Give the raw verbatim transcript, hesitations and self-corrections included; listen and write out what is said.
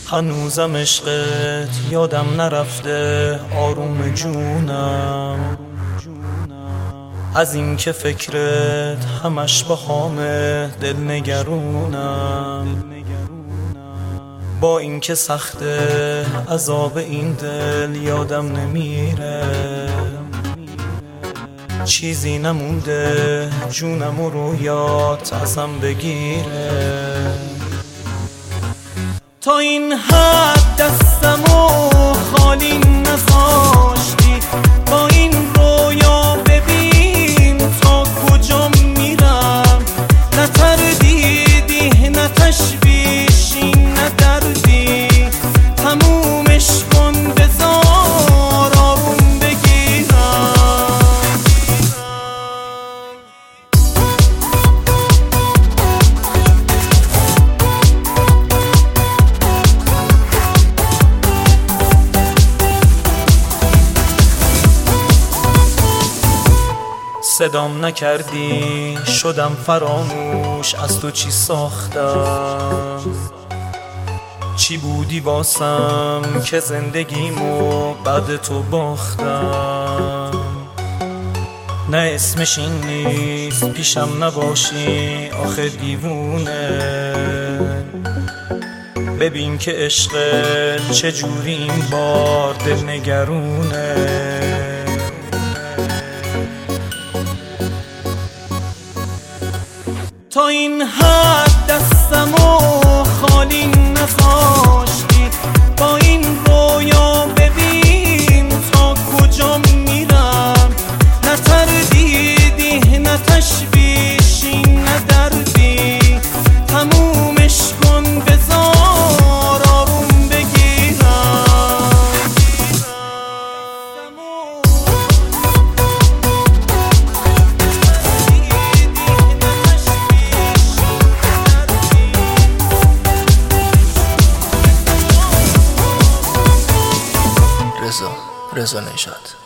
هنوزم عشقت یادم نرفته آروم جونم، از این که فکرت همش با خامه دل نگرونم. با این که سخته عذاب این دل یادم نمیره، چیزی نمونده جونم و رویات ازم بگیره. تا این حد دستمو خالی نذاشتی، با این رویا ببین تا کجا میرم. نه تردیدی نه تشویشی نه دردی، تمومش کن بذار آروم بگیرم. صدام نکردی شدم فراموش، از تو چی ساختم، چی بودی واسم که زندگیمو بعد تو باختم. نه اسمش این نیست پیشم نباشی آخه دیوونه، ببین که عشقت چجوری این بار دل نگرونه. تا این حد دستمو خالی نذاشتی، با این رویا ببین تا کجا میرم. نه تردیدی نه تشویشی نه دردی، تمومش کن بذار آروم بگیرم. رضا رضا نژاد.